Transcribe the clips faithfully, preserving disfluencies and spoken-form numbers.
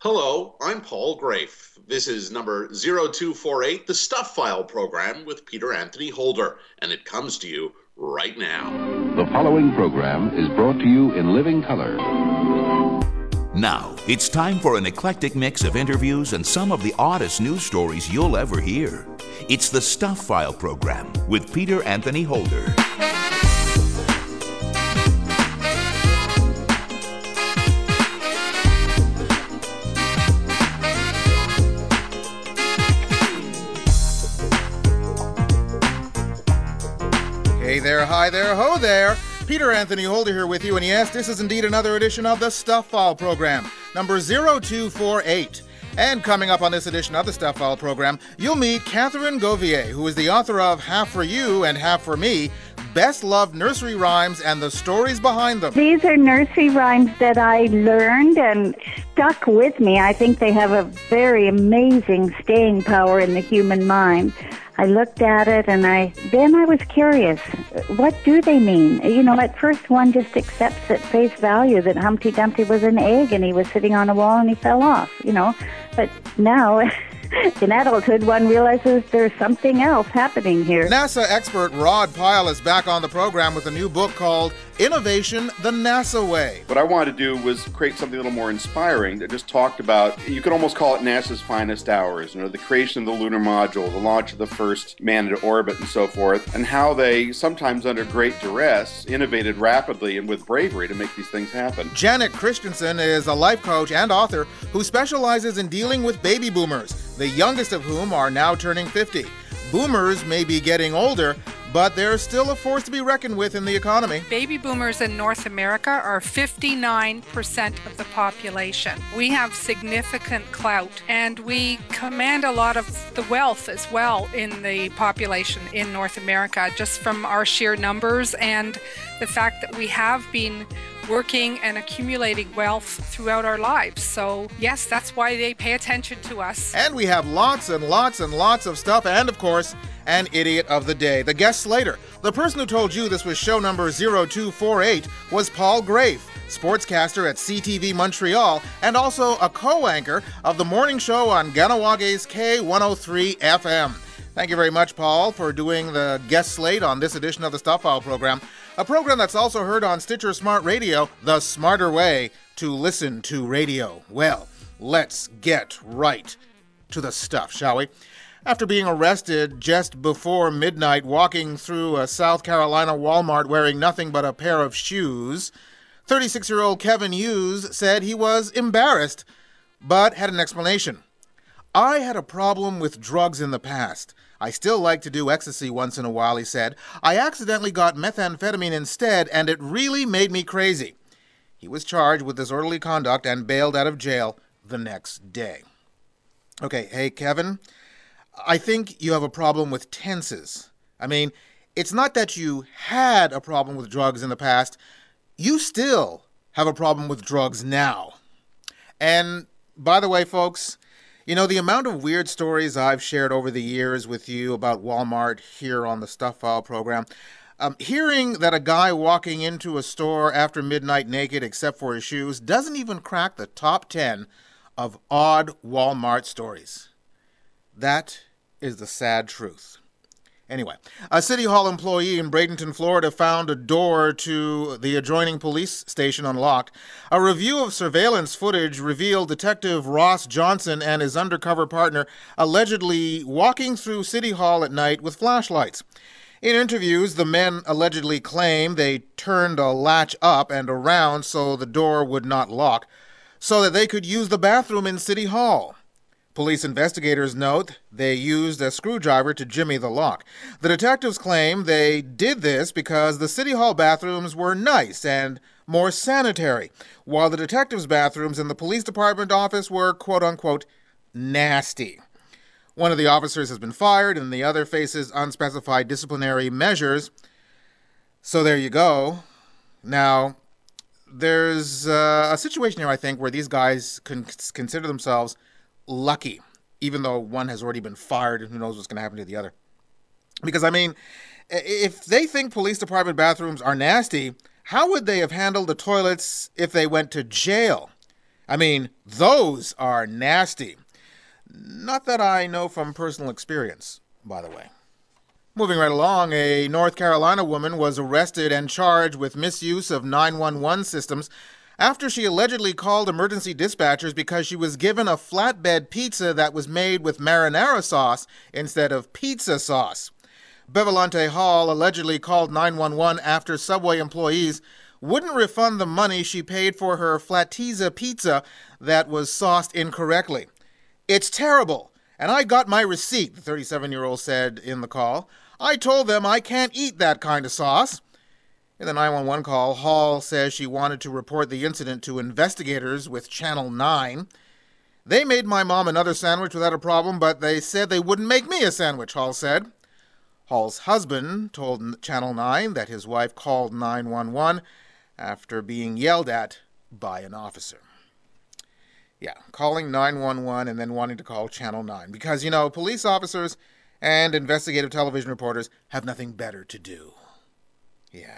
Hello, I'm Paul Grafe. This is number zero two four eight, the Stuff File program with Peter Anthony Holder, and it comes to you right now. The following program is brought to you in living color. Now, it's time for an eclectic mix of interviews and some of the oddest news stories you'll ever hear. It's the Stuff File program with Peter Anthony Holder. Hey there, hi there, ho there. Peter Anthony Holder here with you, and yes, this is indeed another edition of the Stuff File program, number zero two four eight. And coming up on this edition of the Stuff File program, you'll meet Catherine Govier, who is the author of Half for You and Half for Me, Best Loved Nursery Rhymes and the Stories Behind Them. These are nursery rhymes that I learned and stuck with me. I think they have a very amazing staying power in the human mind. I looked at it and I then I was curious, what do they mean? You know, at first one just accepts at face value that Humpty Dumpty was an egg and he was sitting on a wall and he fell off, you know. But now, in adulthood, one realizes there's something else happening here. NASA expert Rod Pyle is back on the program with a new book called Innovation the NASA Way. What I wanted to do was create something a little more inspiring that just talked about, you could almost call it NASA's finest hours, you know, the creation of the lunar module, the launch of the first man into orbit and so forth, and how they, sometimes under great duress, innovated rapidly and with bravery to make these things happen. Janet Christensen is a life coach and author who specializes in dealing with baby boomers, the youngest of whom are now turning fifty. Boomers may be getting older, but they're still a force to be reckoned with in the economy. Baby boomers in North America are fifty-nine percent of the population. We have significant clout, and we command a lot of the wealth as well in the population in North America, just from our sheer numbers and the fact that we have been working and accumulating wealth throughout our lives. So yes, that's why they pay attention to us. And we have lots and lots and lots of stuff, and of course, an idiot of the day, the guest slater. The person who told you this was show number zero two four eight was Paul Grafe, sportscaster at C T V Montreal, and also a co-anchor of the morning show on Ganawage's K one oh three F M. Thank you very much, Paul, for doing the guest slate on this edition of the Stuff File program, a program that's also heard on Stitcher Smart Radio, the smarter way to listen to radio. Well, let's get right to the stuff, shall we? After being arrested just before midnight walking through a South Carolina Walmart wearing nothing but a pair of shoes, thirty-six-year-old Kevin Hughes said he was embarrassed, but had an explanation. I had a problem with drugs in the past. I still like to do ecstasy once in a while, he said. I accidentally got methamphetamine instead, and it really made me crazy. He was charged with disorderly conduct and bailed out of jail the next day. Okay, hey, Kevin, I think you have a problem with tenses. I mean, it's not that you had a problem with drugs in the past. You still have a problem with drugs now. And by the way, folks, you know, the amount of weird stories I've shared over the years with you about Walmart here on the Stuff File program, um, hearing that a guy walking into a store after midnight naked except for his shoes doesn't even crack the top ten of odd Walmart stories. That is the sad truth. Anyway, a City Hall employee in Bradenton, Florida found a door to the adjoining police station unlocked. A review of surveillance footage revealed Detective Ross Johnson and his undercover partner allegedly walking through City Hall at night with flashlights. In interviews, the men allegedly claim they turned a latch up and around so the door would not lock, so that they could use the bathroom in City Hall. Police investigators note they used a screwdriver to jimmy the lock. The detectives claim they did this because the City Hall bathrooms were nice and more sanitary, while the detectives' bathrooms in the police department office were quote-unquote nasty. One of the officers has been fired and the other faces unspecified disciplinary measures. So there you go. Now, there's uh, a situation here, I think, where these guys can consider themselves lucky, even though one has already been fired and who knows what's going to happen to the other. Because, I mean, if they think police department bathrooms are nasty, how would they have handled the toilets if they went to jail? I mean, those are nasty. Not that I know from personal experience, by the way. Moving right along, a North Carolina woman was arrested and charged with misuse of nine one one systems after she allegedly called emergency dispatchers because she was given a flatbed pizza that was made with marinara sauce instead of pizza sauce. Bevelante Hall allegedly called nine one one after Subway employees wouldn't refund the money she paid for her Flatizza pizza that was sauced incorrectly. "It's terrible, and I got my receipt," the thirty-seven-year-old said in the call. "I told them I can't eat that kind of sauce." In the nine one one call, Hall says she wanted to report the incident to investigators with Channel nine. "They made my mom another sandwich without a problem, but they said they wouldn't make me a sandwich," Hall said. Hall's husband told Channel nine that his wife called nine one one after being yelled at by an officer. Yeah, calling nine one one and then wanting to call Channel nine. Because, you know, police officers and investigative television reporters have nothing better to do. Yeah.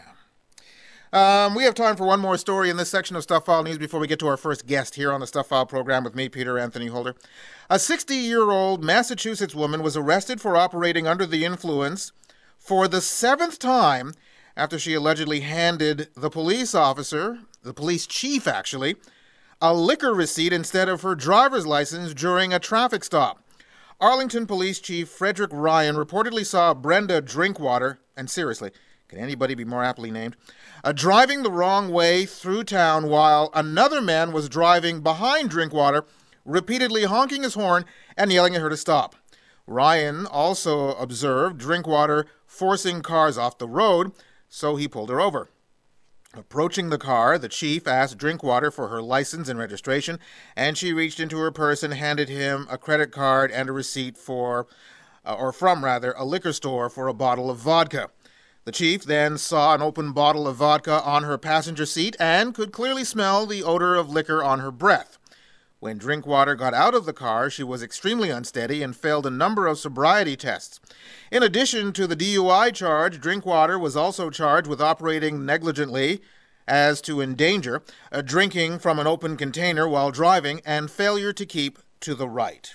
Um, we have time for one more story in this section of Stuff File News before we get to our first guest here on the Stuff File program with me, Peter Anthony Holder. A sixty-year-old Massachusetts woman was arrested for operating under the influence for the seventh time after she allegedly handed the police officer, the police chief actually, a liquor receipt instead of her driver's license during a traffic stop. Arlington Police Chief Frederick Ryan reportedly saw Brenda Drinkwater, and seriously, can anybody be more aptly named, uh, driving the wrong way through town while another man was driving behind Drinkwater, repeatedly honking his horn and yelling at her to stop. Ryan also observed Drinkwater forcing cars off the road, so he pulled her over. Approaching the car, the chief asked Drinkwater for her license and registration, and she reached into her purse and handed him a credit card and a receipt for, uh, or from rather, a liquor store for a bottle of vodka. The chief then saw an open bottle of vodka on her passenger seat and could clearly smell the odor of liquor on her breath. When Drinkwater got out of the car, she was extremely unsteady and failed a number of sobriety tests. In addition to the D U I charge, Drinkwater was also charged with operating negligently as to endanger, uh, drinking from an open container while driving, and failure to keep to the right.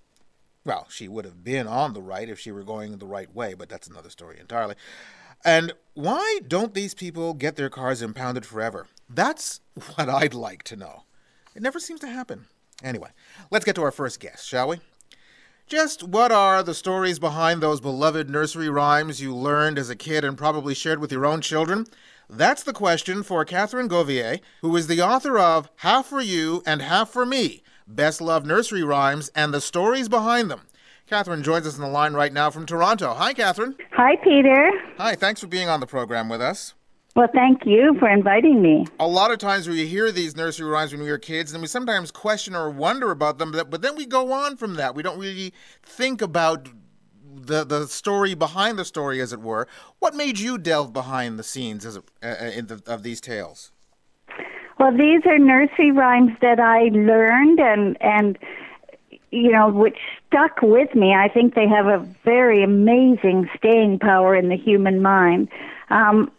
Well, she would have been on the right if she were going the right way, but that's another story entirely. And why don't these people get their cars impounded forever? That's what I'd like to know. It never seems to happen. Anyway, let's get to our first guest, shall we? Just what are the stories behind those beloved nursery rhymes you learned as a kid and probably shared with your own children? That's the question for Catherine Govier, who is the author of Half for You and Half for Me, Best Loved Nursery Rhymes and the Stories Behind Them. Catherine joins us on the line right now from Toronto. Hi, Catherine. Hi, Peter. Hi, thanks for being on the program with us. Well, thank you for inviting me. A lot of times we hear these nursery rhymes when we were kids, and we sometimes question or wonder about them, but then we go on from that. We don't really think about the the story behind the story, as it were. What made you delve behind the scenes as, uh, in the, of these tales? Well, these are nursery rhymes that I learned and, and you know, which stuck with me. I think they have a very amazing staying power in the human mind. Um,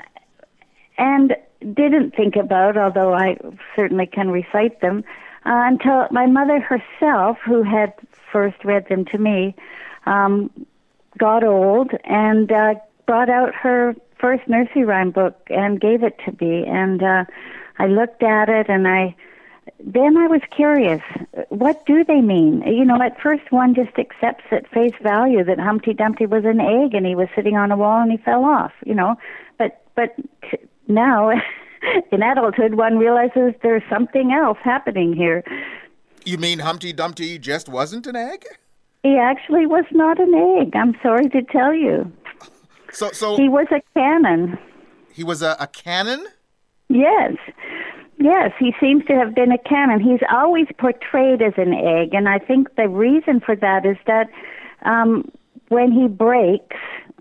and didn't think about, although I certainly can recite them, uh, until my mother herself, who had first read them to me, um, got old and uh, brought out her first nursery rhyme book and gave it to me. And uh, I looked at it, and I then I was curious, what do they mean? You know, at first one just accepts at face value that Humpty Dumpty was an egg and he was sitting on a wall and he fell off, you know. But but t- now, in adulthood, one realizes there's something else happening here. You mean Humpty Dumpty just wasn't an egg? He actually was not an egg, I'm sorry to tell you. So, so he was a cannon. He was a, a cannon? Yes. Yes, he seems to have been a cannon. He's always portrayed as an egg, and I think the reason for that is that um, when he breaks,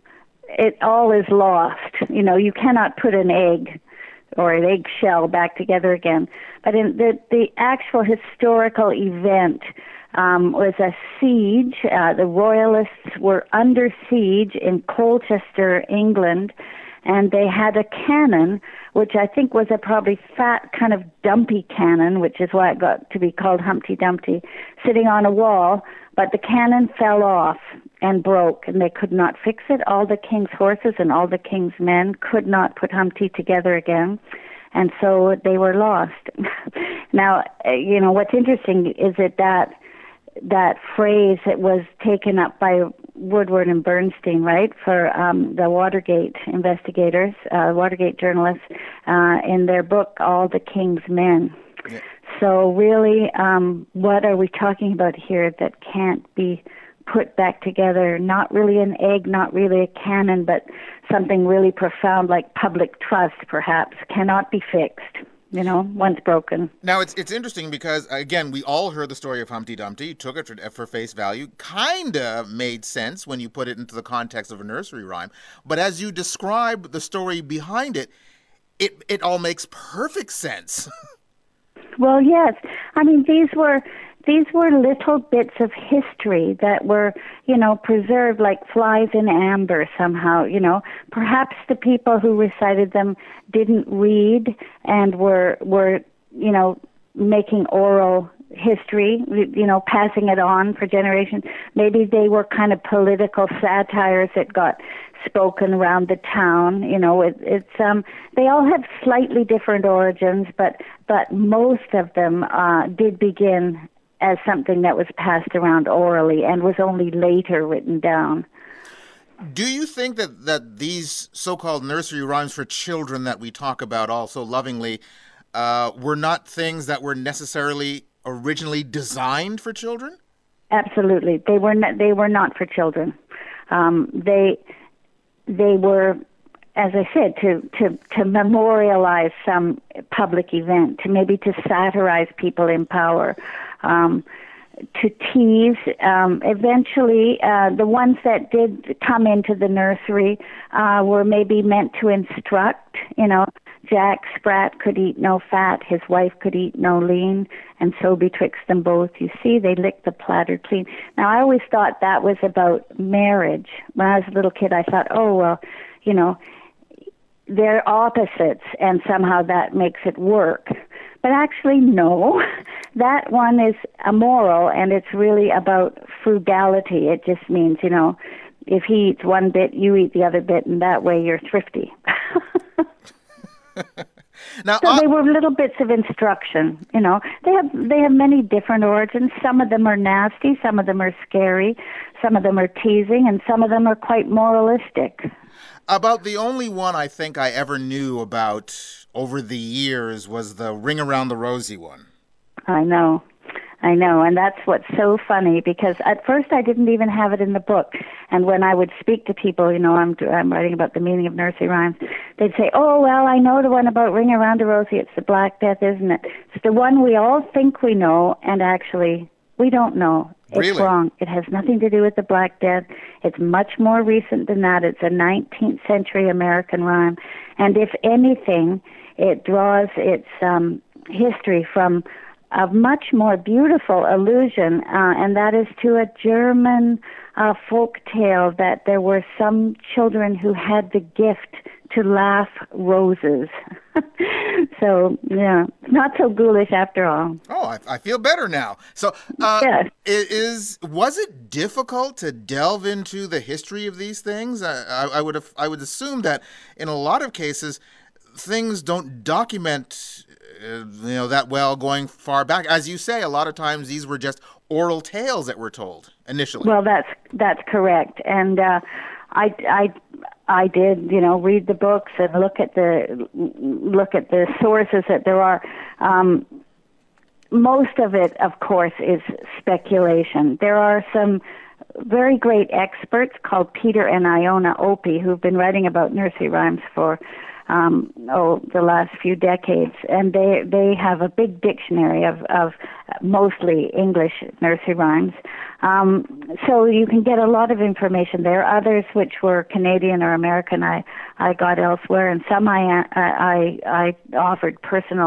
it all is lost. You know, you cannot put an egg or an eggshell back together again. But in the, the actual historical event um, was a siege. Uh, the Royalists were under siege in Colchester, England, and they had a cannon, which I think was a probably fat kind of dumpy cannon, which is why it got to be called Humpty Dumpty, sitting on a wall, but the cannon fell off and broke, and they could not fix it. All the king's horses and all the king's men could not put Humpty together again, and so they were lost. Now, you know, what's interesting is that that, that phrase that was taken up by Woodward and Bernstein, right, for um, the Watergate investigators, uh, Watergate journalists, uh, in their book, All the King's Men. Yeah. So really, um, what are we talking about here that can't be put back together? Not really an egg, not really a cannon, but something really profound like public trust, perhaps, cannot be fixed. You know, once broken. Now, it's it's interesting because, again, we all heard the story of Humpty Dumpty, took it for, for face value, kind of made sense when you put it into the context of a nursery rhyme. But as you describe the story behind it, it, it all makes perfect sense. Well, yes. I mean, these were these were little bits of history that were, you know, preserved like flies in amber somehow, you know. Perhaps the people who recited them didn't read and were, were you know, making oral history, you know, passing it on for generations. Maybe they were kind of political satires that got spoken around the town. You know, it, it's um, they all have slightly different origins, but but most of them uh, did begin as something that was passed around orally and was only later written down. Do you think that, that these so-called nursery rhymes for children that we talk about all so lovingly uh, were not things that were necessarily originally designed for children? Absolutely. They were not, they were not for children. Um, they they were, as I said, to, to, to memorialize some public event, to maybe to satirize people in power, um, to tease. Um, eventually, uh, the ones that did come into the nursery uh, were maybe meant to instruct. You know, Jack Sprat could eat no fat, his wife could eat no lean, and so betwixt them both, you see, they licked the platter clean. Now, I always thought that was about marriage. When I was a little kid, I thought, oh, well, you know, they're opposites, and somehow that makes it work. But actually, no. That one is amoral, and it's really about frugality. It just means, you know, if he eats one bit, you eat the other bit, and that way you're thrifty. Now, so uh, they were little bits of instruction, you know. They have they have many different origins. Some of them are nasty, some of them are scary, some of them are teasing, and some of them are quite moralistic. About the only one I think I ever knew about over the years was the Ring Around the Rosie one. I know. I know, and that's what's so funny, because at first I didn't even have it in the book. And when I would speak to people, you know, I'm I'm writing about the meaning of nursery rhymes, they'd say, oh, well, I know the one about Ring Around the Rosie. It's the Black Death, isn't it? It's the one we all think we know, and actually we don't know. It's really? wrong. It has nothing to do with the Black Death. It's much more recent than that. It's a nineteenth century American rhyme. And if anything, it draws its um, history from a much more beautiful allusion, uh, and that is to a German uh, folk tale that there were some children who had the gift to laugh roses. So, yeah, not so ghoulish after all. Oh, I, I feel better now. So, uh, yes. is was it difficult to delve into the history of these things? I, I, I would have, I would assume that in a lot of cases, things don't document, uh, you know, that well going far back. As you say, a lot of times these were just oral tales that were told initially. Well, that's that's correct, and uh, I I. I did, you know, read the books and look at the look at the sources that there are. Um, most of it, of course, is speculation. There are some very great experts called Peter and Iona Opie who've been writing about nursery rhymes for um, oh the last few decades, and they they have a big dictionary of of mostly English nursery rhymes. Um, so you can get a lot of information there. Others which were Canadian or American, I, I got elsewhere, and some I, I, I offered personal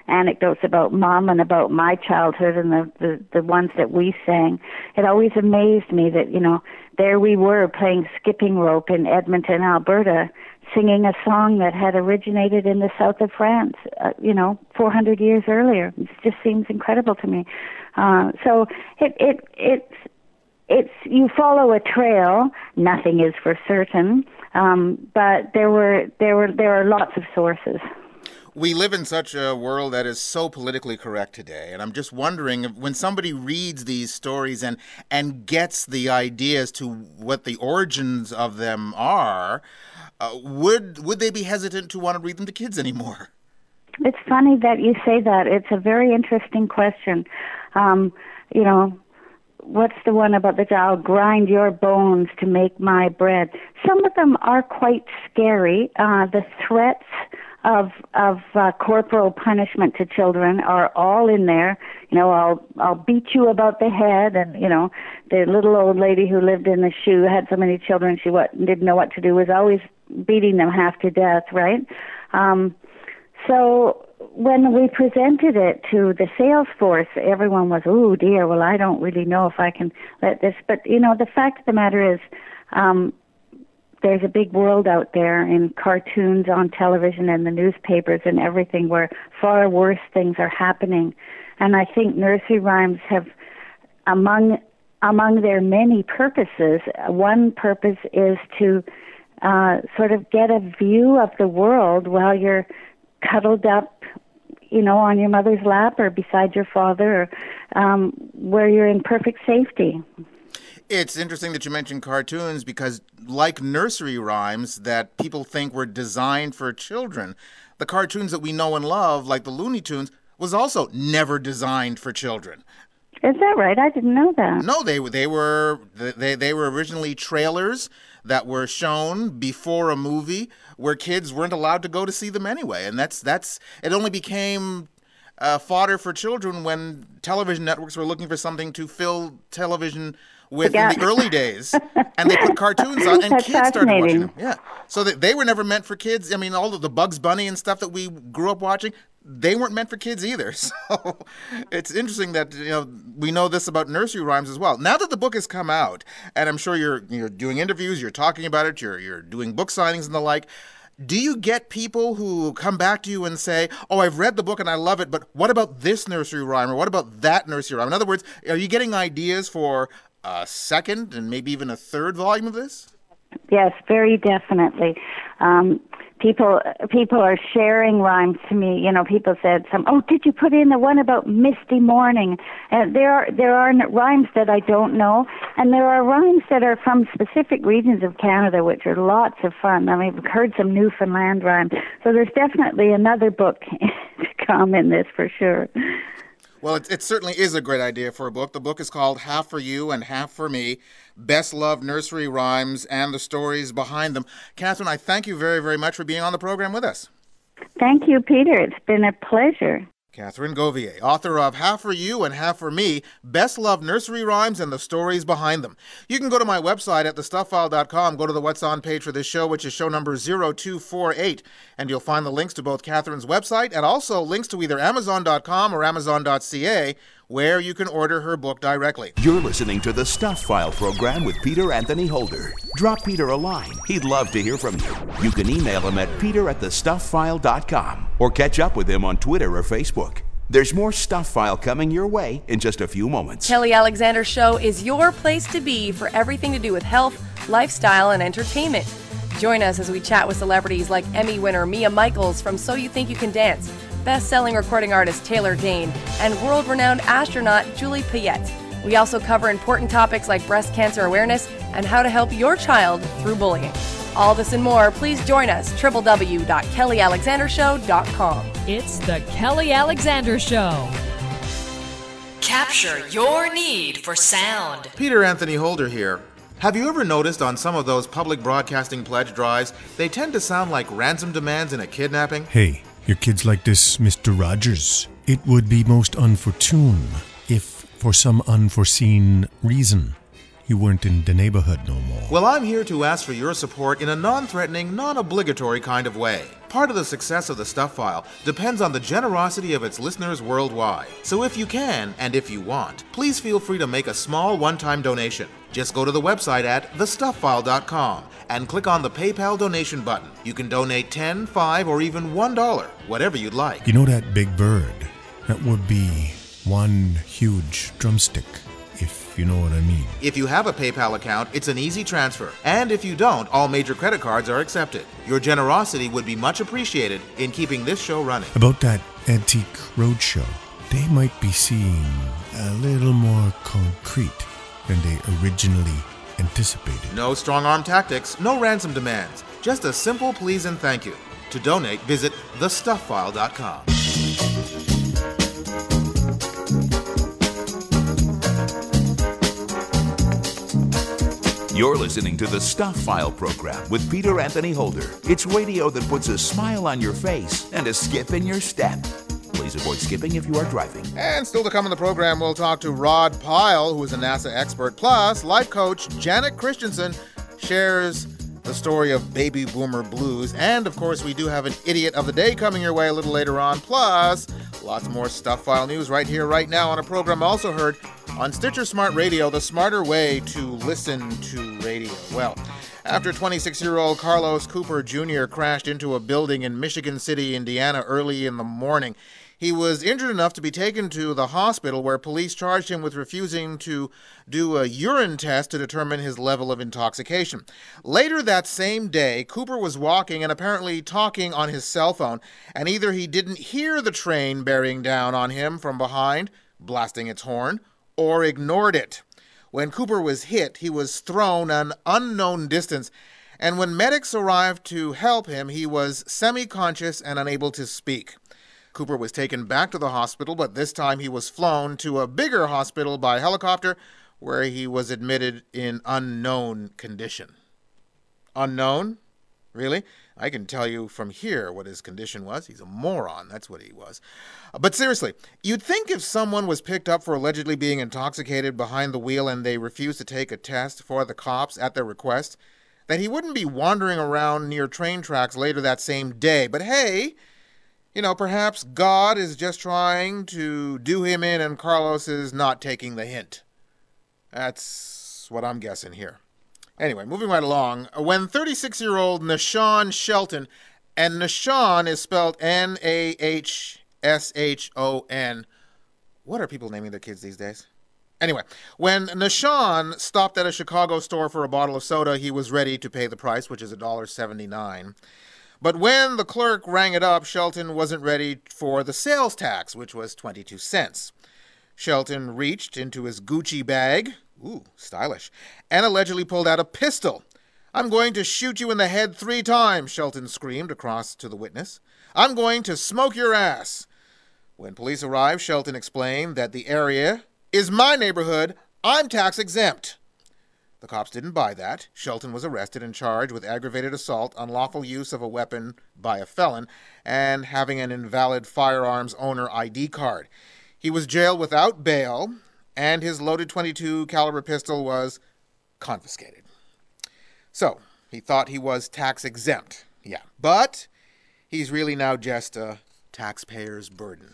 anecdotes about Mom and about my childhood and the, the, the ones that we sang. It always amazed me that, you know, there we were playing skipping rope in Edmonton, Alberta, singing a song that had originated in the south of France, uh, you know, four hundred years earlier. It just seems incredible to me. Uh, so it, it, it's, it's, you follow a trail. Nothing is for certain. Um, but there were, there were, there are lots of sources. We live in such a world that is so politically correct today, and I'm just wondering if when somebody reads these stories and and gets the ideas to what the origins of them are, uh, would would they be hesitant to want to read them to kids anymore? It's funny that you say that. It's a very interesting question. Um, you know, what's the one about the I'll grind your bones to make my bread? Some of them are quite scary. Uh, the threats of of uh, corporal punishment to children are all in there. You know, I'll I'll beat you about the head, and you know, the little old lady who lived in the shoe had so many children she what didn't know what to do, was always beating them half to death, right? Um, so when we presented it to the sales force, everyone was, oh dear, well I don't really know if I can let this, but you know, the fact of the matter is, um, there's a big world out there in cartoons, on television, and the newspapers and everything where far worse things are happening. And I think nursery rhymes have, among among their many purposes, one purpose is to uh, sort of get a view of the world while you're cuddled up, you know, on your mother's lap or beside your father, or um, where you're in perfect safety. It's interesting that you mentioned cartoons because, like nursery rhymes that people think were designed for children, the cartoons that we know and love, like the Looney Tunes, was also never designed for children. Is that right? I didn't know that. No, they they were they they were originally trailers that were shown before a movie where kids weren't allowed to go to see them anyway, and that's that's it only became uh, fodder for children when television networks were looking for something to fill television with in the early days, and they put cartoons on, and That's kids started watching them. Yeah, so they, they were never meant for kids. I mean, all of the Bugs Bunny and stuff that we grew up watching, they weren't meant for kids either. So it's interesting that, you know, we know this about nursery rhymes as well. Now that the book has come out, and I'm sure you're you're doing interviews, you're talking about it, you're you're doing book signings and the like. Do you get people who come back to you and say, oh, I've read the book and I love it, but what about this nursery rhyme, or what about that nursery rhyme? In other words, are you getting ideas for a second and maybe even a third volume of this? Yes, very definitely. Um, people people are sharing rhymes to me. You know, people said some, oh, did you put in the one about misty morning? And there are there are rhymes that I don't know, and there are rhymes that are from specific regions of Canada, which are lots of fun. I mean, I've heard some Newfoundland rhymes. So there's definitely another book to come in this for sure. Well, it, it certainly is a great idea for a book. The book is called Half for You and Half for Me, Best Loved Nursery Rhymes and the Stories Behind Them. Catherine, I thank you very, very much for being on the program with us. Thank you, Peter. It's been a pleasure. Catherine Govier, author of Half for You and Half for Me, Best Loved Nursery Rhymes and the Stories Behind Them. You can go to my website at the stuff file dot com, go to the What's On page for this show, which is show number zero two four eight, and you'll find the links to both Catherine's website and also links to either amazon dot com or amazon dot c a, where you can order her book directly. You're listening to the Stuff File program with Peter Anthony Holder. Drop Peter a line. He'd love to hear from you. You can email him at peter at the stuff file dot com or catch up with him on Twitter or Facebook. There's more Stuff File coming your way in just a few moments. Kelly Alexander Show is your place to be for everything to do with health, lifestyle, and entertainment. Join us as we chat with celebrities like Emmy winner Mia Michaels from So You Think You Can Dance, best-selling recording artist Taylor Dane, and world-renowned astronaut Julie Payette. We also cover important topics like breast cancer awareness and how to help your child through bullying. All this and more, please join us, w w w dot kelly alexander show dot com. It's the Kelly Alexander Show. Capture your need for sound. Peter Anthony Holder here. Have you ever noticed on some of those public broadcasting pledge drives, they tend to sound like ransom demands in a kidnapping? Hey, your kids like this, Mister Rogers. It would be most unfortunate if, for some unforeseen reason, you weren't in the neighborhood no more. Well, I'm here to ask for your support in a non-threatening, non-obligatory kind of way. Part of the success of the Stuff File depends on the generosity of its listeners worldwide. So if you can, and if you want, please feel free to make a small one-time donation. Just go to the website at the stuff file dot com and click on the PayPal donation button. You can donate ten dollars, five dollars, or even one dollar, whatever you'd like. You know that big bird? That would be one huge drumstick, if you know what I mean. If you have a PayPal account, it's an easy transfer. And if you don't, all major credit cards are accepted. Your generosity would be much appreciated in keeping this show running. About that Antique Roadshow, they might be seeing a little more concrete than they originally anticipated. No strong-arm tactics, no ransom demands. Just a simple please and thank you. To donate, visit the stuff file dot com. You're listening to the Stuff File program with Peter Anthony Holder. It's radio that puts a smile on your face and a skip in your step. Please avoid skipping if you are driving. And still to come in the program, we'll talk to Rod Pyle, who is a NASA expert. Plus, life coach Janet Christensen shares the story of baby boomer blues. And, of course, we do have an idiot of the day coming your way a little later on. Plus, lots more Stuff File news right here, right now on a program also heard on Stitcher Smart Radio, the smarter way to listen to radio. Well, after twenty-six-year-old Carlos Cooper Junior crashed into a building in Michigan City, Indiana, early in the morning, he was injured enough to be taken to the hospital where police charged him with refusing to do a urine test to determine his level of intoxication. Later that same day, Cooper was walking and apparently talking on his cell phone, and either he didn't hear the train bearing down on him from behind, blasting its horn, or ignored it. When Cooper was hit, he was thrown an unknown distance, and when medics arrived to help him, he was semi-conscious and unable to speak. Cooper was taken back to the hospital, but this time he was flown to a bigger hospital by helicopter, where he was admitted in unknown condition. Unknown? Really? I can tell you from here what his condition was. He's a moron. That's what he was. But seriously, you'd think if someone was picked up for allegedly being intoxicated behind the wheel and they refused to take a test for the cops at their request, that he wouldn't be wandering around near train tracks later that same day. But hey, you know, perhaps God is just trying to do him in and Carlos is not taking the hint. That's what I'm guessing here. Anyway, moving right along, when thirty-six-year-old Nahshon Shelton, and Nahshon is spelled N A H S H O N. What are people naming their kids these days? Anyway, when Nahshon stopped at a Chicago store for a bottle of soda, he was ready to pay the price, which is one dollar and seventy-nine cents. But when the clerk rang it up, Shelton wasn't ready for the sales tax, which was twenty-two cents. Shelton reached into his Gucci bag, ooh, stylish, and allegedly pulled out a pistol. "I'm going to shoot you in the head three times," Shelton screamed across to the witness. "I'm going to smoke your ass." When police arrived, Shelton explained that the area is my neighborhood. I'm tax exempt. The cops didn't buy that. Shelton was arrested and charged with aggravated assault, unlawful use of a weapon by a felon, and having an invalid firearms owner I D card. He was jailed without bail, and his loaded twenty-two caliber pistol was confiscated. So, he thought he was tax exempt. Yeah, but he's really now just a taxpayer's burden.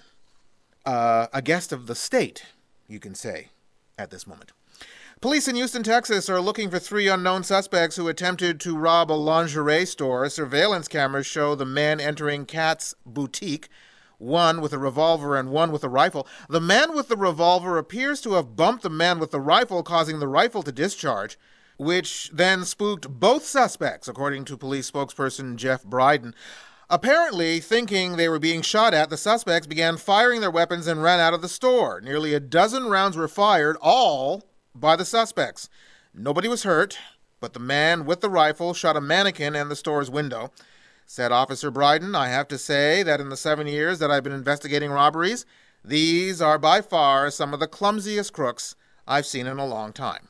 Uh, a guest of the state, you can say, at this moment. Police in Houston, Texas are looking for three unknown suspects who attempted to rob a lingerie store. Surveillance cameras show the man entering Kat's boutique, one with a revolver and one with a rifle. The man with the revolver appears to have bumped the man with the rifle, causing the rifle to discharge, which then spooked both suspects, according to police spokesperson Jeff Bryden. Apparently, thinking they were being shot at, the suspects began firing their weapons and ran out of the store. Nearly a dozen rounds were fired, all by the suspects. Nobody was hurt, but the man with the rifle shot a mannequin and the store's window. Said Officer Bryden, "I have to say that in the seven years that I've been investigating robberies, these are by far some of the clumsiest crooks I've seen in a long time."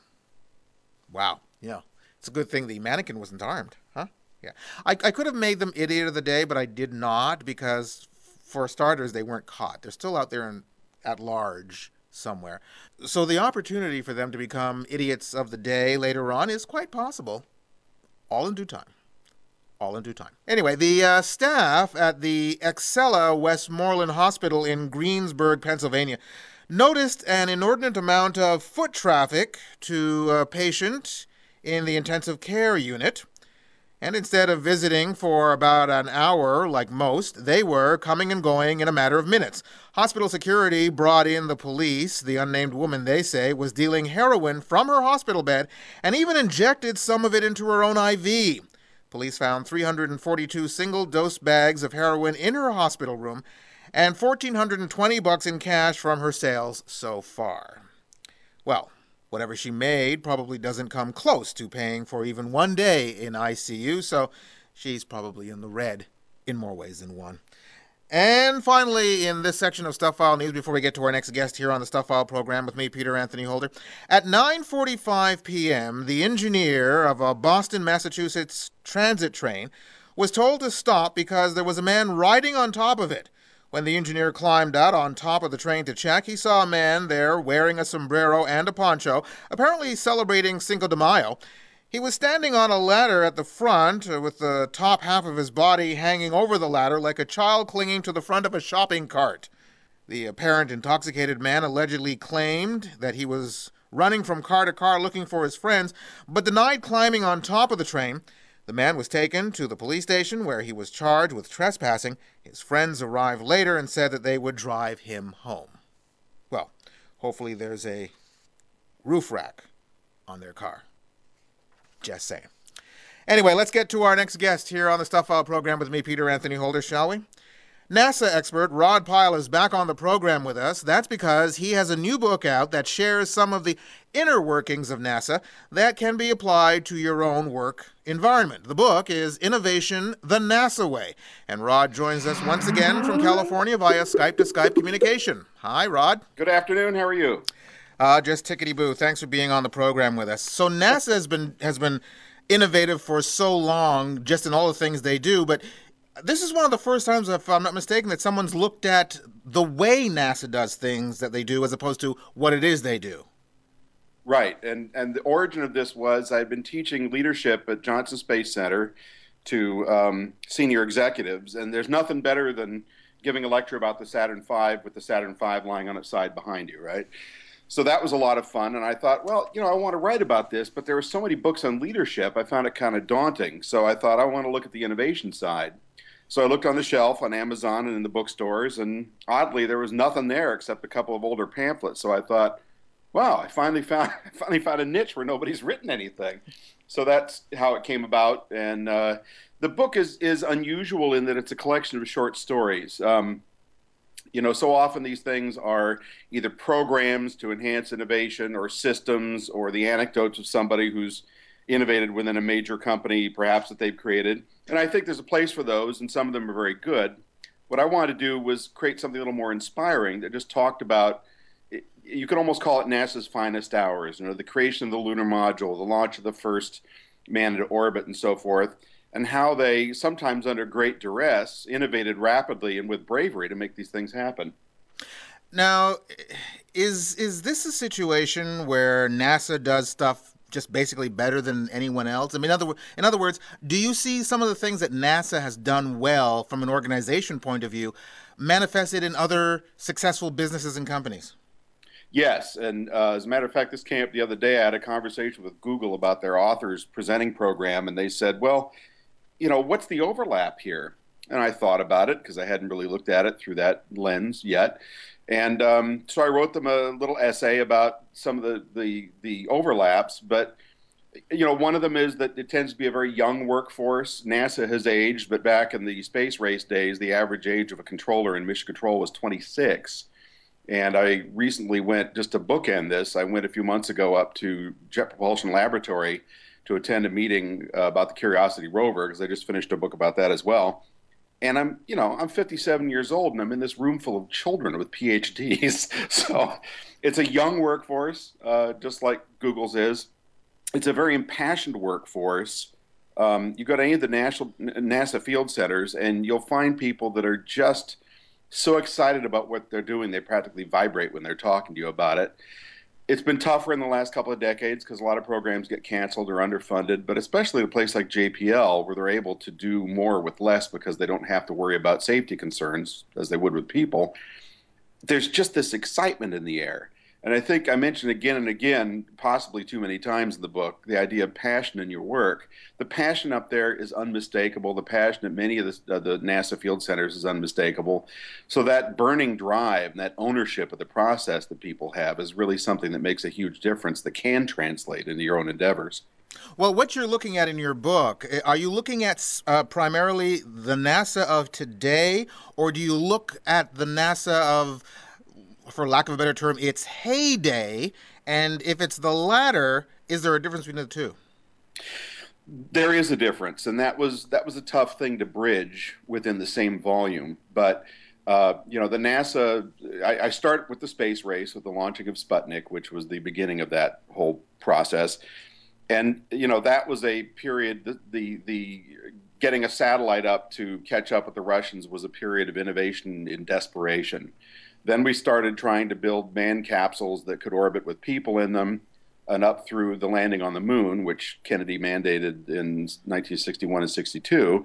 Wow. Yeah. It's a good thing the mannequin wasn't armed, huh? Yeah. I, I could have made them idiot of the day, but I did not because, for starters, they weren't caught. They're still out there in, at large somewhere. So the opportunity for them to become idiots of the day later on is quite possible. All in due time. All in due time. Anyway, the uh, staff at the Excella Westmoreland Hospital in Greensburg, Pennsylvania, noticed an inordinate amount of foot traffic to a patient in the intensive care unit. And instead of visiting for about an hour like most, they were coming and going in a matter of minutes. Hospital security brought in the police. The unnamed woman, they say, was dealing heroin from her hospital bed and even injected some of it into her own I V. Police found three hundred forty-two single-dose bags of heroin in her hospital room and one thousand four hundred twenty bucks in cash from her sales so far. Well, whatever she made probably doesn't come close to paying for even one day in I C U, so she's probably in the red in more ways than one. And finally, in this section of Stuff File News, before we get to our next guest here on the Stuff File program with me, Peter Anthony Holder, at nine forty-five p.m., the engineer of a Boston, Massachusetts transit train was told to stop because there was a man riding on top of it. When the engineer climbed out on top of the train to check, he saw a man there wearing a sombrero and a poncho, apparently celebrating Cinco de Mayo. He was standing on a ladder at the front, with the top half of his body hanging over the ladder like a child clinging to the front of a shopping cart. The apparent intoxicated man allegedly claimed that he was running from car to car looking for his friends, but denied climbing on top of the train. The man was taken to the police station where he was charged with trespassing. His friends arrived later and said that they would drive him home. Well, hopefully there's a roof rack on their car. Just saying. Anyway, let's get to our next guest here on the Stuff File program with me, Peter Anthony Holder, shall we? NASA expert Rod Pyle is back on the program with us. That's because he has a new book out that shares some of the inner workings of NASA that can be applied to your own work environment. The book is Innovation the NASA Way. And Rod joins us once again from California via Skype to Skype communication. Hi, Rod. Good afternoon. How are you? Uh, just tickety-boo. Thanks for being on the program with us. So NASA has been has been innovative for so long, just in all the things they do, but this is one of the first times, if I'm not mistaken, that someone's looked at the way NASA does things that they do as opposed to what it is they do. Right. And and the origin of this was I've been teaching leadership at Johnson Space Center to um, senior executives, and there's nothing better than giving a lecture about the Saturn five with the Saturn five lying on its side behind you, right? So that was a lot of fun, and I thought, well, you know, I want to write about this, but there were so many books on leadership, I found it kind of daunting. So I thought I want to look at the innovation side. So I looked on the shelf on Amazon and in the bookstores, and oddly, there was nothing there except a couple of older pamphlets. So I thought, wow, I finally found I finally found a niche where nobody's written anything. So that's how it came about. And uh, the book is is unusual in that it's a collection of short stories. Um, you know, so often these things are either programs to enhance innovation or systems or the anecdotes of somebody who's innovated within a major company, perhaps that they've created. And I think there's a place for those, and some of them are very good. What I wanted to do was create something a little more inspiring that just talked about, you could almost call it NASA's finest hours, you know, the creation of the lunar module, the launch of the first man into orbit and so forth, and how they, sometimes under great duress, innovated rapidly and with bravery to make these things happen. Now, is is this a situation where NASA does stuff just basically better than anyone else? I mean, in other, in other words, do you see some of the things that NASA has done well from an organization point of view manifested in other successful businesses and companies? Yes, and uh, as a matter of fact, this came up the other day. I had a conversation with Google about their authors presenting program, and they said, well, you know, what's the overlap here? And I thought about it because I hadn't really looked at it through that lens yet. And um, so I wrote them a little essay about some of the, the, the overlaps. But, you know, one of them is that it tends to be a very young workforce. NASA has aged, but back in the space race days, the average age of a controller in Mission Control was twenty-six. And I recently went, just to bookend this, I went a few months ago up to Jet Propulsion Laboratory to attend a meeting uh, about the Curiosity rover, because I just finished a book about that as well. And I'm, you know, I'm fifty-seven years old, and I'm in this room full of children with P H Ds. So it's a young workforce, uh, just like Google's is. It's a very impassioned workforce. Um, you go to any of the national NASA field centers, and you'll find people that are just so excited about what they're doing, they practically vibrate when they're talking to you about it. It's been tougher in the last couple of decades because a lot of programs get canceled or underfunded, but especially a place like J P L where they're able to do more with less because they don't have to worry about safety concerns as they would with people. There's just this excitement in the air. And I think I mentioned again and again, possibly too many times in the book, the idea of passion in your work. The passion up there is unmistakable. The passion at many of the, uh, the NASA field centers is unmistakable. So that burning drive and that ownership of the process that people have is really something that makes a huge difference that can translate into your own endeavors. Well, what you're looking at in your book, are you looking at uh, primarily the NASA of today, or do you look at the NASA of, for lack of a better term, its heyday? And if it's the latter, is there a difference between the two? There is a difference, and that was that was a tough thing to bridge within the same volume. But uh, you know, the NASA. I, I start with the space race with the launching of Sputnik, which was the beginning of that whole process. And you know, that was a period. The, the the getting a satellite up to catch up with the Russians was a period of innovation in desperation. Then we started trying to build manned capsules that could orbit with people in them, and up through the landing on the moon, which Kennedy mandated in nineteen sixty-one and sixty-two.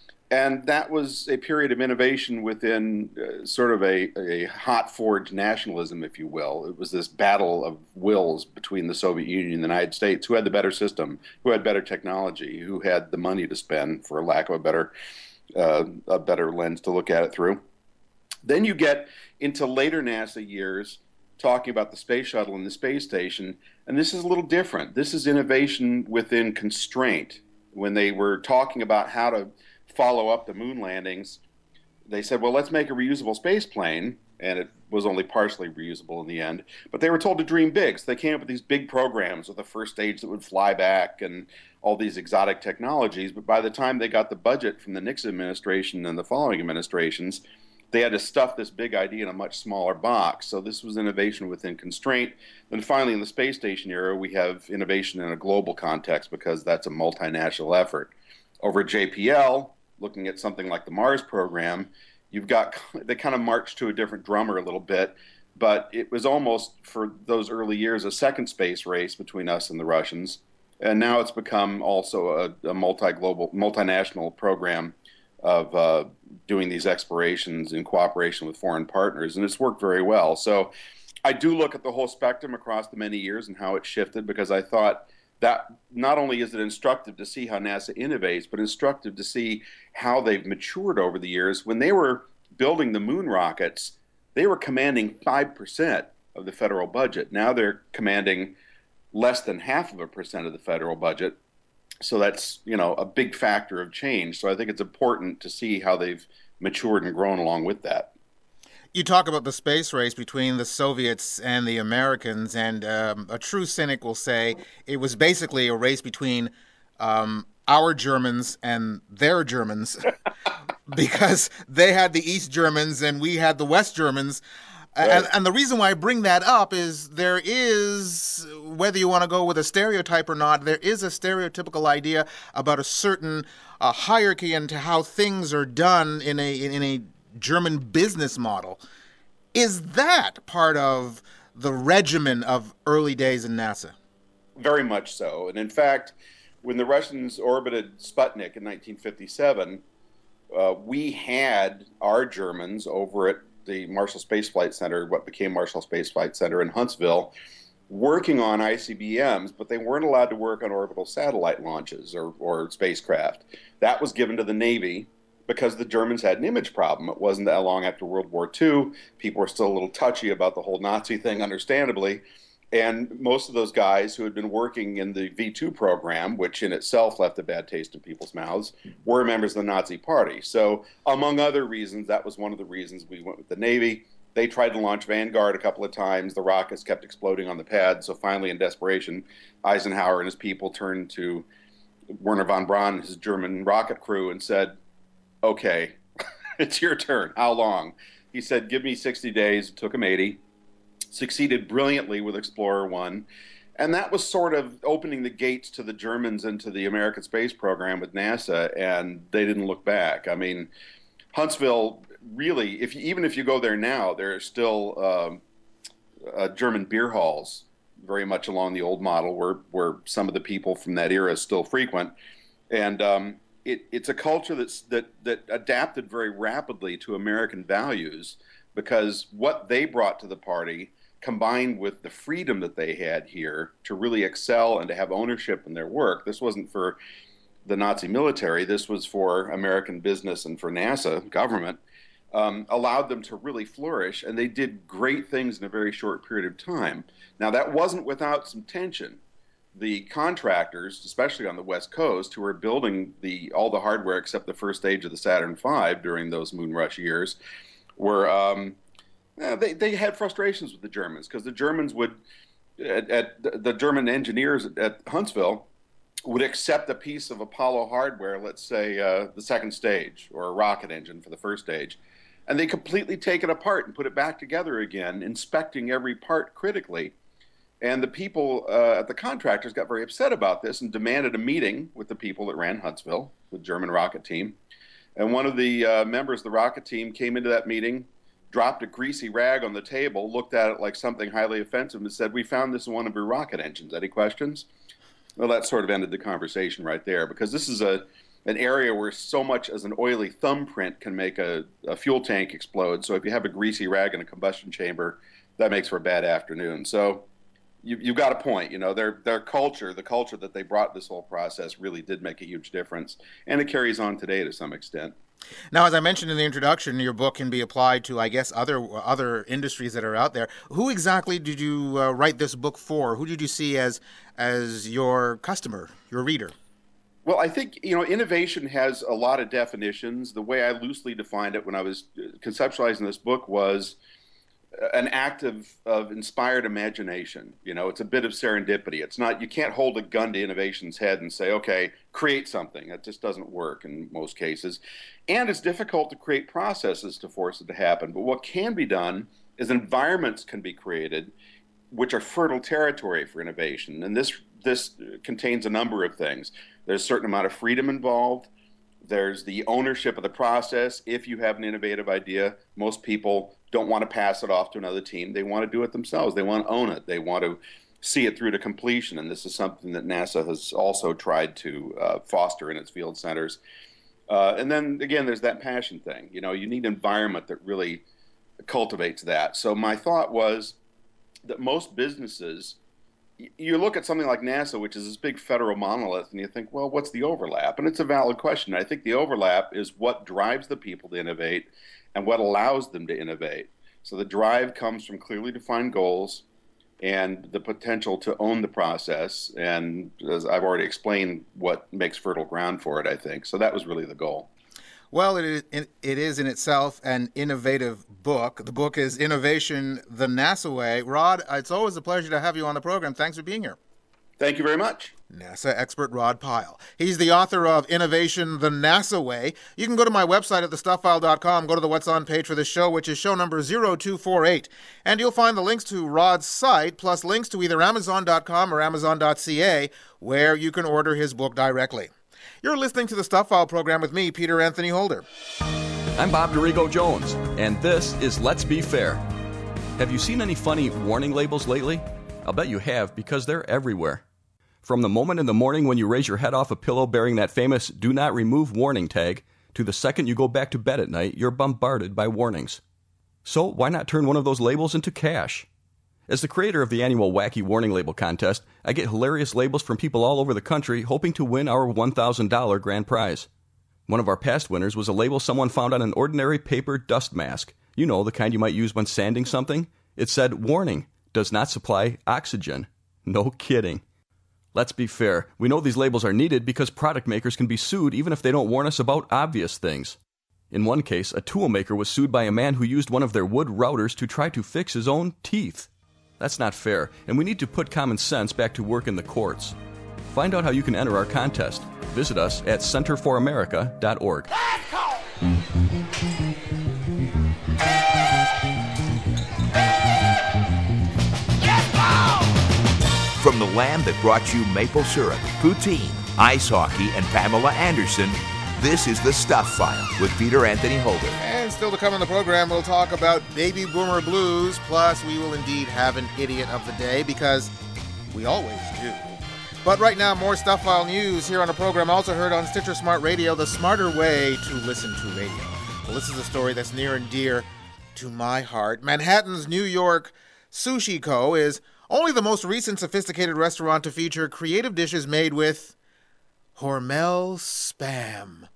And that was a period of innovation within uh, sort of a, a hot forged nationalism, if you will. It was this battle of wills between the Soviet Union and the United States, who had the better system, who had better technology, who had the money to spend, for lack of a better, uh, a better lens to look at it through. Then you get into later NASA years talking about the space shuttle and the space station, and this is a little different. This is innovation within constraint. When they were talking about how to follow up the moon landings, they said, well, let's make a reusable space plane, and it was only partially reusable in the end. But they were told to dream big, so they came up with these big programs with a first stage that would fly back and all these exotic technologies. But by the time they got the budget from the Nixon administration and the following administrations, they had to stuff this big idea in a much smaller box. So this was innovation within constraint. Then finally, in the space station era, we have innovation in a global context because that's a multinational effort. Over at J P L, looking at something like the Mars program, you've got, they kind of marched to a different drummer a little bit, but it was almost, for those early years, a second space race between us and the Russians. And now it's become also a, a multi-global, multinational program of uh, doing these explorations in cooperation with foreign partners, and it's worked very well. So I do look at the whole spectrum across the many years and how it shifted, because I thought that not only is it instructive to see how NASA innovates, but instructive to see how they've matured over the years. When they were building the moon rockets, they were commanding five percent of the federal budget. Now they're commanding less than half of a percent of the federal budget. So that's, you know, a big factor of change. So I think it's important to see how they've matured and grown along with that. You talk about the space race between the Soviets and the Americans, and um, a true cynic will say it was basically a race between um, our Germans and their Germans, because they had the East Germans and we had the West Germans. Right. And, and the reason why I bring that up is there is, whether you want to go with a stereotype or not, there is a stereotypical idea about a certain uh, hierarchy into how things are done in a in, in a German business model. Is that part of the regimen of early days in NASA? Very much so. And in fact, when the Russians orbited Sputnik in nineteen fifty-seven, uh, we had our Germans over at the Marshall Space Flight Center, what became Marshall Space Flight Center in Huntsville, working on I C B Ms, but they weren't allowed to work on orbital satellite launches or, or spacecraft. That was given to the Navy because the Germans had an image problem. It wasn't that long after World War Two. People were still a little touchy about the whole Nazi thing, understandably. And most of those guys who had been working in the V two program, which in itself left a bad taste in people's mouths, were members of the Nazi Party. So among other reasons, that was one of the reasons we went with the Navy. They tried to launch Vanguard a couple of times. The rockets kept exploding on the pad. So finally, in desperation, Eisenhower and his people turned to Werner von Braun and his German rocket crew and said, okay, it's your turn. How long? He said, give me sixty days. It took him eighty. Succeeded brilliantly with Explorer one. And that was sort of opening the gates to the Germans and to the American space program with NASA, and they didn't look back. I mean, Huntsville really, if you, even if you go there now, there are still um, uh, German beer halls, very much along the old model, where where some of the people from that era still frequent, and um, it, it's a culture that's that that adapted very rapidly to American values, because what they brought to the party, combined with the freedom that they had here to really excel and to have ownership in their work. This wasn't for the Nazi military, this was for American business and for NASA government, um, allowed them to really flourish, and they did great things in a very short period of time. Now, that wasn't without some tension. The contractors, especially on the West Coast, who were building the all the hardware except the first stage of the Saturn five during those moon rush years, were um, they, they had frustrations with the Germans, because the Germans would, at, at the German engineers at, at Huntsville, would accept a piece of Apollo hardware, let's say uh, the second stage, or a rocket engine for the first stage, and they completely take it apart and put it back together again, inspecting every part critically. And the people uh, at the contractors got very upset about this and demanded a meeting with the people that ran Huntsville, the German rocket team. And one of the uh, members of the rocket team came into that meeting, dropped a greasy rag on the table, looked at it like something highly offensive, and said, "We found this in one of your rocket engines. Any questions?" Well, that sort of ended the conversation right there, because this is a an area where so much as an oily thumbprint can make a, a fuel tank explode. So if you have a greasy rag in a combustion chamber, that makes for a bad afternoon. So you, you've got a point. You know, their their culture, the culture that they brought this whole process, really did make a huge difference, and it carries on today to some extent. Now, as I mentioned in the introduction, your book can be applied to, I guess, other other industries that are out there. Who exactly did you uh, write this book for? Who did you see as as your customer, your reader? Well, I think, you know, innovation has a lot of definitions. The way I loosely defined it when I was conceptualizing this book was an act of, of inspired imagination. You know, it's a bit of serendipity. It's not, you can't hold a gun to innovation's head and say, okay, create something. That just doesn't work in most cases. And it's difficult to create processes to force it to happen. But what can be done is environments can be created which are fertile territory for innovation. And this this contains a number of things. There's a certain amount of freedom involved. There's the ownership of the process. If you have an innovative idea, most people don't want to pass it off to another team. They want to do it themselves. They want to own it. They want to see it through to completion. And this is something that NASA has also tried to uh, foster in its field centers. Uh, and then, again, there's that passion thing. You know, you need an environment that really cultivates that. So my thought was that most businesses, you look at something like NASA, which is this big federal monolith, and you think, well, what's the overlap? And it's a valid question. I think the overlap is what drives the people to innovate and what allows them to innovate. So the drive comes from clearly defined goals and the potential to own the process. And as I've already explained, what makes fertile ground for it, I think. So that was really the goal. Well, it is, it is in itself an innovative book. The book is Innovation the NASA Way. Rod, it's always a pleasure to have you on the program. Thanks for being here. Thank you very much. NASA expert Rod Pyle. He's the author of Innovation the NASA Way. You can go to my website at the stuff file dot com, go to the What's On page for this show, which is show number zero two four eight, and you'll find the links to Rod's site, plus links to either amazon dot com or amazon dot c a, where you can order his book directly. You're listening to the Stuff File program with me, Peter Anthony Holder. I'm Bob Dorigo Jones, and this is Let's Be Fair. Have you seen any funny warning labels lately? I'll bet you have, because they're everywhere. From the moment in the morning when you raise your head off a pillow bearing that famous "Do Not Remove" warning tag, to the second you go back to bed at night, you're bombarded by warnings. So why not turn one of those labels into cash? As the creator of the annual Wacky Warning Label Contest, I get hilarious labels from people all over the country hoping to win our one thousand dollars grand prize. One of our past winners was a label someone found on an ordinary paper dust mask. You know, the kind you might use when sanding something. It said, "Warning, does not supply oxygen." No kidding. Let's be fair. We know these labels are needed because product makers can be sued even if they don't warn us about obvious things. In one case, a tool maker was sued by a man who used one of their wood routers to try to fix his own teeth. That's not fair, and we need to put common sense back to work in the courts. Find out how you can enter our contest. Visit us at center for america dot org. From the land that brought you maple syrup, poutine, ice hockey, and Pamela Anderson, This is The Stuff File with Peter Anthony Holder. And still to come in the program, we'll talk about baby boomer blues. Plus, we will indeed have an idiot of the day, because we always do. But right now, more Stuff File news here on a program also heard on Stitcher Smart Radio, the smarter way to listen to radio. Well, this is a story that's near and dear to my heart. Manhattan's New York Sushi Co. is only the most recent sophisticated restaurant to feature creative dishes made with Hormel Spam.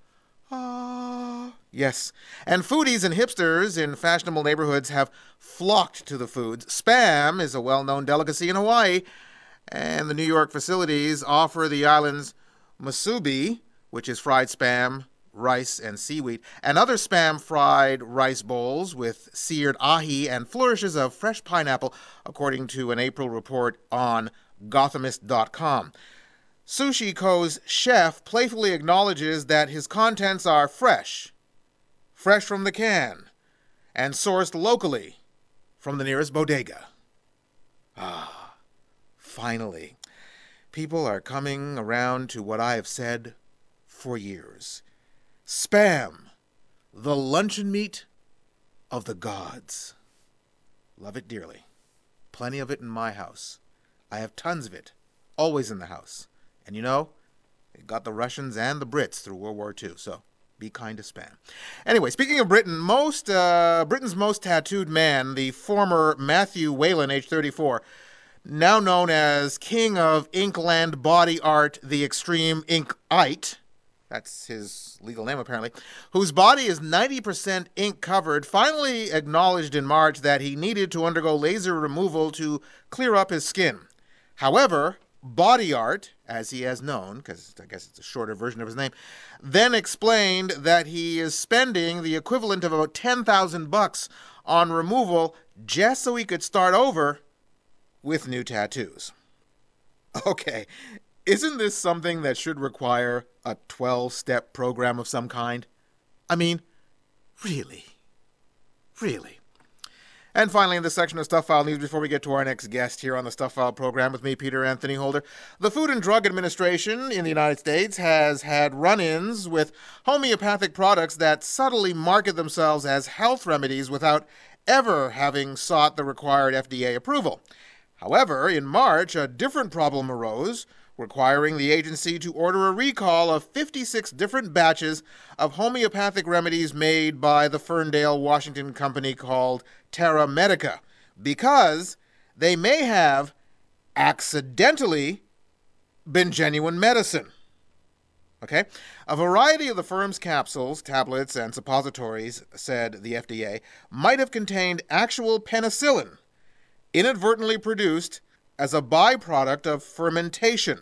Ah, yes. And foodies and hipsters in fashionable neighborhoods have flocked to the foods. Spam is a well-known delicacy in Hawaii, and the New York facilities offer the island's musubi, which is fried spam, rice, and seaweed, and other spam fried rice bowls with seared ahi and flourishes of fresh pineapple, according to an April report on Gothamist dot com. Sushi Co.'s chef playfully acknowledges that his contents are fresh, fresh from the can, and sourced locally from the nearest bodega. Ah, finally, people are coming around to what I have said for years. Spam, the luncheon meat of the gods. Love it dearly. Plenty of it in my house. I have tons of it, always in the house. And you know, it got the Russians and the Brits through World War Two, so be kind to Spam. Anyway, speaking of Britain, most uh, Britain's most tattooed man, the former Matthew Whalen, age thirty-four, now known as King of Inkland Body Art, the Extreme Inkite, that's his legal name apparently, whose body is ninety percent ink covered, finally acknowledged in March that he needed to undergo laser removal to clear up his skin. However, Body Art, as he has known, because I guess it's a shorter version of his name, then explained that he is spending the equivalent of about ten thousand bucks on removal just so he could start over with new tattoos. Okay, isn't this something that should require a twelve-step program of some kind? I mean, really? Really? And finally, in this section of Stuff File News, before we get to our next guest here on the Stuff File program with me, Peter Anthony Holder, the Food and Drug Administration in the United States has had run-ins with homeopathic products that subtly market themselves as health remedies without ever having sought the required F D A approval. However, in March, a different problem arose, requiring the agency to order a recall of fifty-six different batches of homeopathic remedies made by the Ferndale, Washington company called Terra Medica, because they may have accidentally been genuine medicine. Okay? A variety of the firm's capsules, tablets, and suppositories, said the F D A, might have contained actual penicillin, inadvertently produced as a byproduct of fermentation.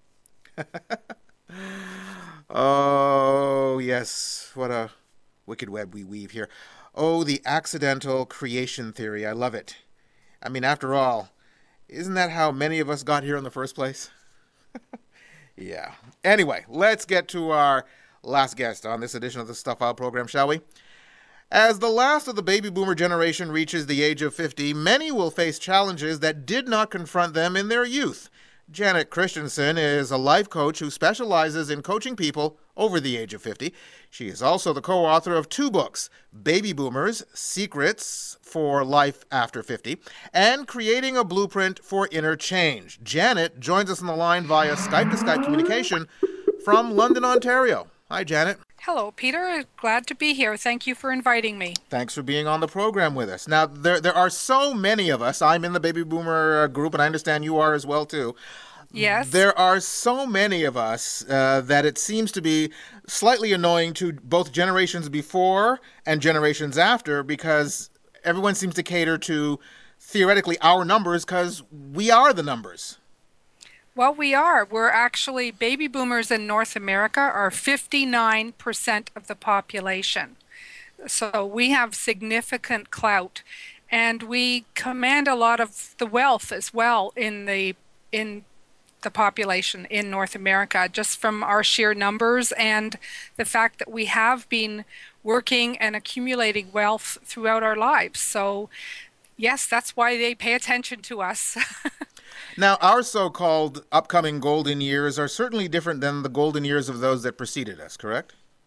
Oh, yes, what a wicked web we weave here. Oh, the accidental creation theory. I love it. I mean, after all, isn't that how many of us got here in the first place? Yeah. Anyway, let's get to our last guest on this edition of the Stuff File program, shall we? As the last of the baby boomer generation reaches the age of fifty, many will face challenges that did not confront them in their youth. Janet Christensen is a life coach who specializes in coaching people over the age of fifty. She is also the co-author of two books, Baby Boomers, Secrets for Life After fifty, and Creating a Blueprint for Inner Change. Janet joins us on the line via Skype-to-Skype communication from London, Ontario. Hi, Janet. Hello, Peter. Glad to be here. Thank you for inviting me. Thanks for being on the program with us. Now, there there are so many of us. I'm in the baby boomer uh, group, and I understand you are as well, too. Yes. There are so many of us uh, that it seems to be slightly annoying to both generations before and generations after, because everyone seems to cater to, theoretically, our numbers because we are the numbers. Well, we are. We're actually, baby boomers in North America are fifty-nine percent of the population. So we have significant clout, and we command a lot of the wealth as well in the in the population in North America, just from our sheer numbers and the fact that we have been working and accumulating wealth throughout our lives. So yes, that's why they pay attention to us. Now, our so-called upcoming golden years are certainly different than the golden years of those that preceded us, correct?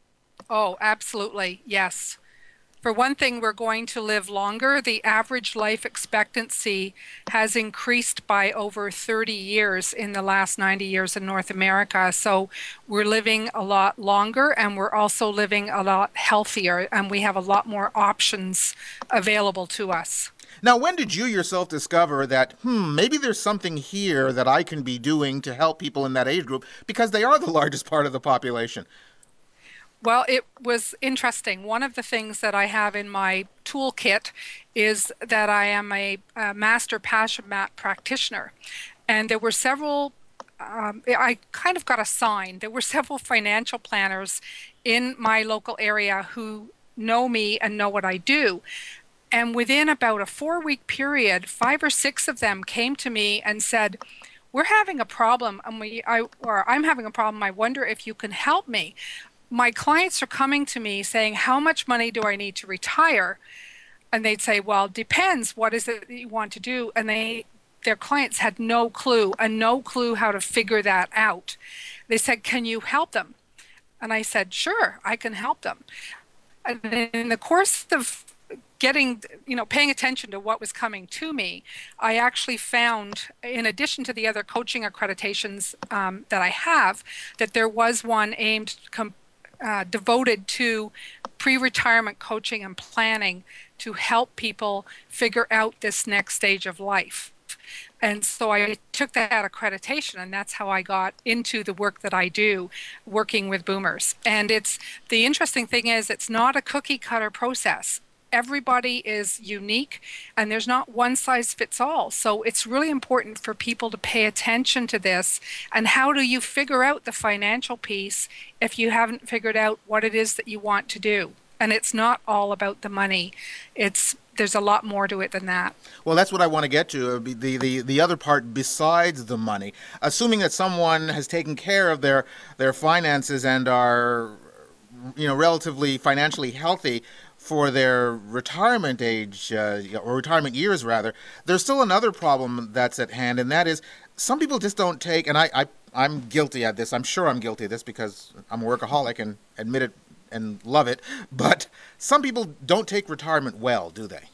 Oh, absolutely. Yes. For one thing, we're going to live longer. The average life expectancy has increased by over thirty years in the last ninety years in North America. So we're living a lot longer, and we're also living a lot healthier, and we have a lot more options available to us. Now, when did you yourself discover that, hmm, maybe there's something here that I can be doing to help people in that age group, because they are the largest part of the population? Well, it was interesting. One of the things that I have in my toolkit is that I am a, a master passion map practitioner. And there were several, um, I kind of got a sign. There were several financial planners in my local area who know me and know what I do. And within about a four-week period, five or six of them came to me and said, we're having a problem, and we, I, or I'm having a problem. I wonder if you can help me. My clients are coming to me saying, how much money do I need to retire? And they'd say, well, depends. What is it that you want to do? And they, their clients had no clue, and no clue how to figure that out. They said, can you help them? And I said, sure, I can help them. And in the course of getting, you know, paying attention to what was coming to me, I actually found, in addition to the other coaching accreditations um, that I have, that there was one aimed, com- uh, devoted to pre-retirement coaching and planning to help people figure out this next stage of life. And so I took that accreditation, and that's how I got into the work that I do, working with boomers. And it's, the interesting thing is, it's not a cookie cutter process. Everybody is unique, and there's not one size fits all. So it's really important for people to pay attention to this. And how do you figure out the financial piece if you haven't figured out what it is that you want to do? And it's not all about the money. It's there's a lot more to it than that. Well, that's what I want to get to, the, the, the other part besides the money. Assuming that someone has taken care of their, their finances and are, you know, relatively financially healthy for their retirement age, uh, or retirement years rather, there's still another problem that's at hand, and that is some people just don't take, and I, I, I'm guilty at this, I'm sure I'm guilty of this because I'm a workaholic and admit it and love it, but some people don't take retirement well, do they?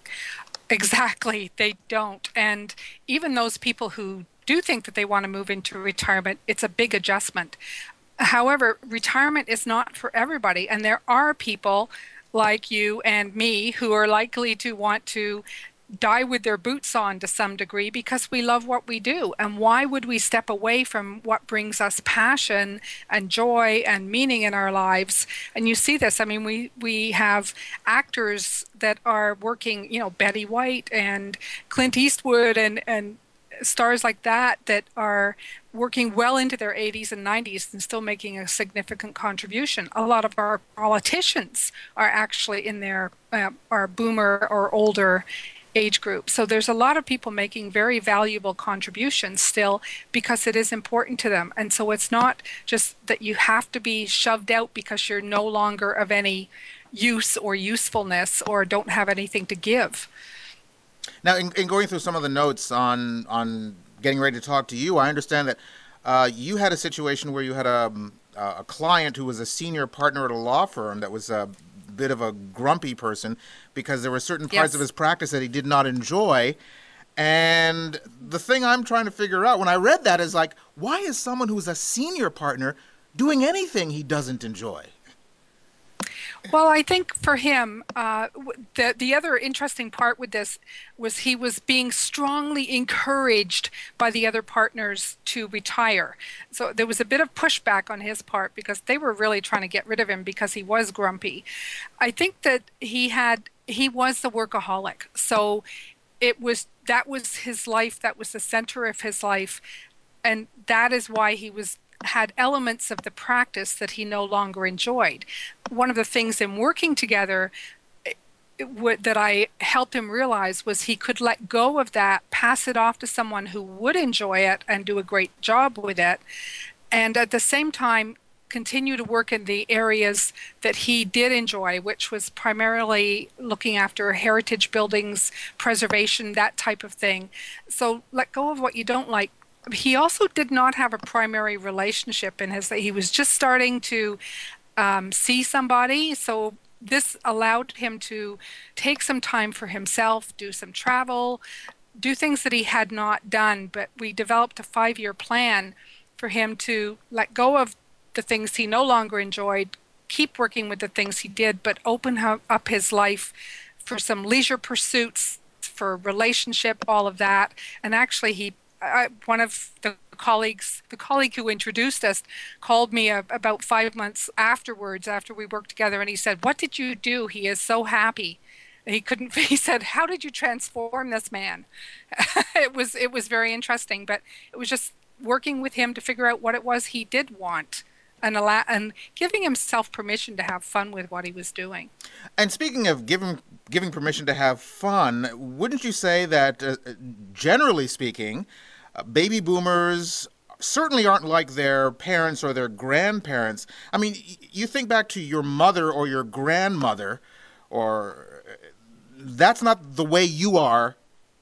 Exactly, they don't. And even those people who do think that they want to move into retirement, it's a big adjustment. However, retirement is not for everybody, and there are people like you and me who are likely to want to die with their boots on to some degree because we love what we do. And why would we step away from what brings us passion and joy and meaning in our lives? And you see this, I mean, we, we have actors that are working, you know, Betty White and Clint Eastwood and, and stars like that that are working well into their eighties and nineties and still making a significant contribution. A lot of our politicians are actually in their uh, our boomer or older age group. So there's a lot of people making very valuable contributions still because it is important to them. And so it's not just that you have to be shoved out because you're no longer of any use or usefulness or don't have anything to give. Now, in, in going through some of the notes on on getting ready to talk to you, I understand that uh, you had a situation where you had a, a client who was a senior partner at a law firm that was a bit of a grumpy person because there were certain parts Yes. of his practice that he did not enjoy. And the thing I'm trying to figure out when I read that is like, why is someone who's a senior partner doing anything he doesn't enjoy? Well, I think for him, uh, the the other interesting part with this was he was being strongly encouraged by the other partners to retire. So there was a bit of pushback on his part because they were really trying to get rid of him because he was grumpy. I think that he had he was the workaholic. So it was that was his life. That was the center of his life, and that is why he was. Had elements of the practice that he no longer enjoyed. One of the things in working together it, it, that I helped him realize was he could let go of that, pass it off to someone who would enjoy it and do a great job with it, and at the same time continue to work in the areas that he did enjoy, which was primarily looking after heritage buildings, preservation, that type of thing. So let go of what you don't like. He also did not have a primary relationship in his, he was just starting to um, see somebody. So this allowed him to take some time for himself, do some travel, do things that he had not done. But we developed a five-year plan for him to let go of the things he no longer enjoyed, keep working with the things he did, but open up his life for some leisure pursuits, for relationship, all of that. And actually, he, uh, one of the colleagues, the colleague who introduced us, called me a, about five months afterwards, after we worked together, and he said, "What did you do? He is so happy." He couldn't. He said, "How did you transform this man?" it was it was very interesting, but it was just working with him to figure out what it was he did want, and allow, and giving himself permission to have fun with what he was doing. And speaking of giving giving permission to have fun, wouldn't you say that, uh, generally speaking, uh, baby boomers certainly aren't like their parents or their grandparents? I mean, y- you think back to your mother or your grandmother, or that's not the way you are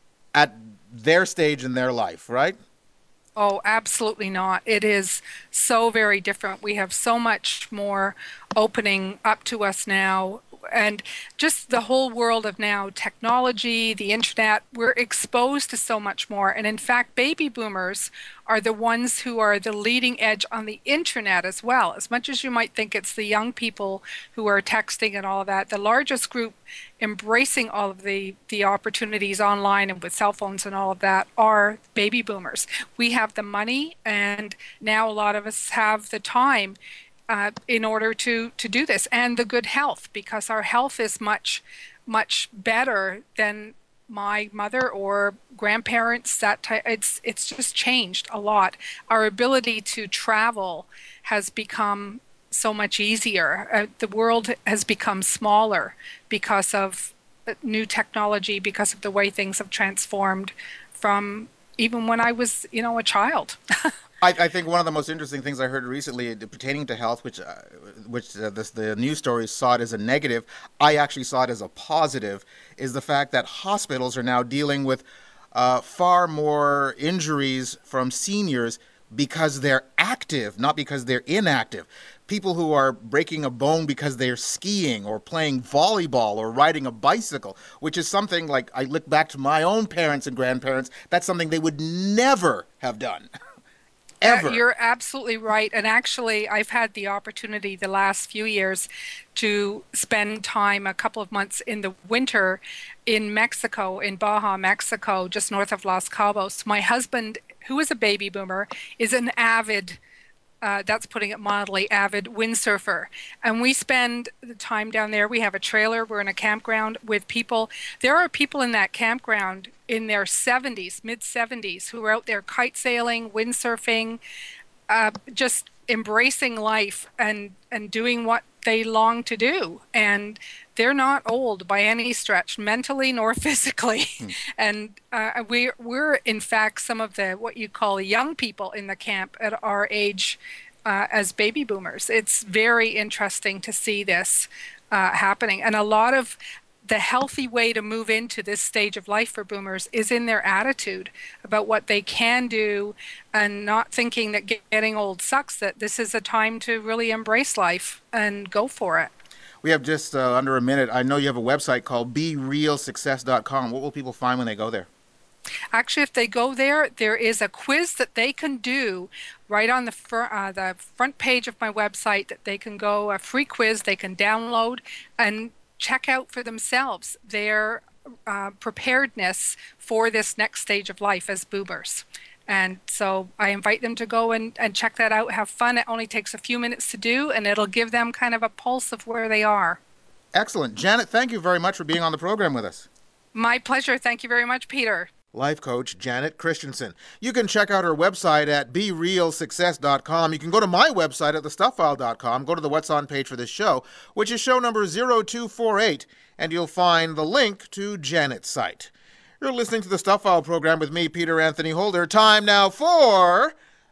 at their stage in their life, right? Oh, absolutely not. It is so very different. We have so much more opening up to us now. And just the whole world of now, technology, the internet, we're exposed to so much more. And in fact, baby boomers are the ones who are the leading edge on the internet as well. As much as you might think it's the young people who are texting and all of that, the largest group embracing all of the, the opportunities online and with cell phones and all of that are baby boomers. We have the money, and now a lot of us have the time Uh, in order to, to do this, and the good health, because our health is much, much better than my mother or grandparents. That ty- it's it's just changed a lot. Our ability to travel has become so much easier. Uh, the world has become smaller because of new technology, because of the way things have transformed from even when I was, you know, a child. I, I think one of the most interesting things I heard recently pertaining to health, which uh, which uh, this, the news stories saw it as a negative, I actually saw it as a positive, is the fact that hospitals are now dealing with uh, far more injuries from seniors because they're active, not because they're inactive. People who are breaking a bone because they're skiing or playing volleyball or riding a bicycle, which is something, like, I look back to my own parents and grandparents, that's something they would never have done. Ever. Uh, you're absolutely right. And actually, I've had the opportunity the last few years to spend time, a couple of months in the winter in Mexico, in Baja, Mexico, just north of Los Cabos. My husband, who is a baby boomer, is an avid Uh, that's putting it mildly, avid windsurfer. And we spend the time down there. We have a trailer. We're in a campground with people. There are people in that campground in their seventies, mid-seventies, who are out there kite sailing, windsurfing, uh, just embracing life and, and doing what they long to do. And they're not old by any stretch, mentally nor physically. Hmm. And uh, we, we're, in fact, some of the what you call young people in the camp at our age uh, as baby boomers. It's very interesting to see this uh, happening. And a lot of the healthy way to move into this stage of life for boomers is in their attitude about what they can do, and not thinking that getting old sucks, that this is a time to really embrace life and go for it. We have just uh, under a minute. I know you have a website called be real success dot com. What will people find when they go there? Actually, if they go there, there is a quiz that they can do right on the, fr- uh, the front page of my website that they can go, a free quiz they can download and check out for themselves their uh, preparedness for this next stage of life as boomers. And so I invite them to go and, and check that out, have fun. It only takes a few minutes to do, and it'll give them kind of a pulse of where they are. Excellent. Janet, thank you very much for being on the program with us. My pleasure. Thank you very much, Peter. Life coach Janet Christensen. You can check out her website at be real success dot com. You can go to my website at the stuff file dot com, go to the What's On page for this show, which is show number zero two four eight, and you'll find the link to Janet's site. You're listening to the Stuff File program with me, Peter Anthony Holder. Time now for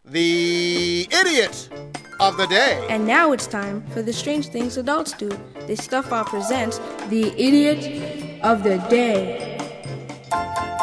the Idiot of the Day. And now it's time for the Strange Things Adults Do. The Stuff File presents the Idiot of the Day.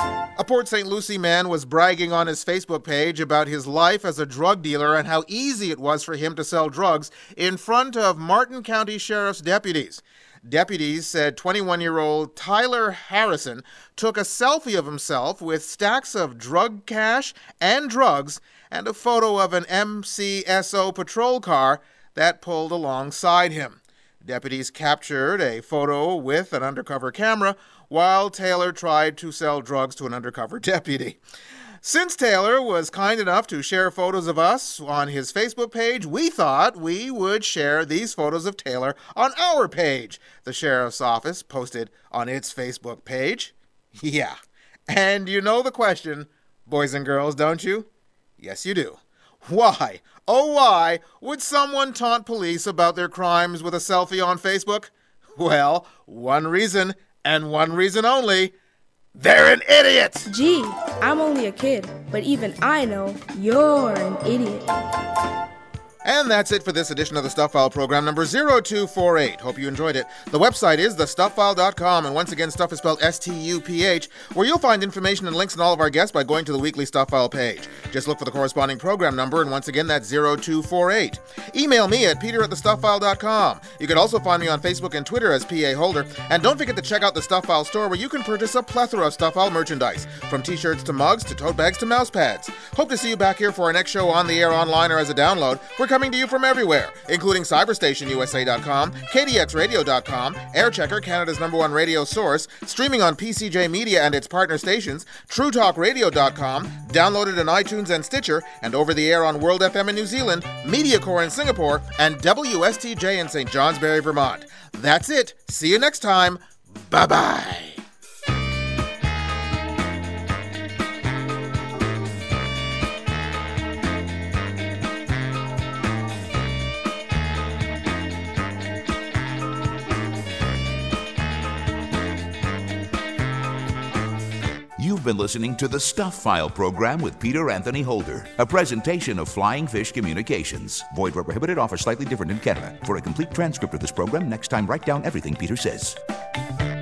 A Port Saint Lucie man was bragging on his Facebook page about his life as a drug dealer and how easy it was for him to sell drugs in front of Martin County Sheriff's deputies. Deputies said twenty-one-year-old Tyler Harrison took a selfie of himself with stacks of drug cash and drugs and a photo of an M C S O patrol car that pulled alongside him. Deputies captured a photo with an undercover camera while Taylor tried to sell drugs to an undercover deputy. Since Taylor was kind enough to share photos of us on his Facebook page, we thought we would share these photos of Taylor on our page. The sheriff's office posted on its Facebook page. Yeah. And you know the question, boys and girls, don't you? Yes, you do. Why, oh why, would someone taunt police about their crimes with a selfie on Facebook? Well, one reason, and one reason only. They're an idiot! Gee, I'm only a kid, but even I know you're an idiot. And that's it for this edition of the Stuff File program number zero two four eight. Hope you enjoyed it. The website is the stuff file dot com, and once again, stuff is spelled S T U P H, where you'll find information and links on all of our guests by going to the weekly Stuff File page. Just look for the corresponding program number, and once again, that's zero two four eight. Email me at peter at the stuff file dot com. You can also find me on Facebook and Twitter as P A Holder, and don't forget to check out the Stuff File store, where you can purchase a plethora of Stuff File merchandise, from t-shirts to mugs to tote bags to mouse pads. Hope to see you back here for our next show on the air, online, or as a download. We're coming to you from everywhere, including cyberstation U S A dot com, K D X radio dot com, Airchecker, Canada's number one radio source, streaming on P C J Media and its partner stations, true talk radio dot com, downloaded on iTunes and Stitcher, and over the air on World F M in New Zealand, MediaCore in Singapore, and W S T J in Saint Johnsbury, Vermont. That's it. See you next time. Bye-bye. You've been listening to the Stuff File program with Peter Anthony Holder, a presentation of Flying Fish Communications. Void where prohibited, offer slightly different in Canada. For a complete transcript of this program, next time write down everything Peter says.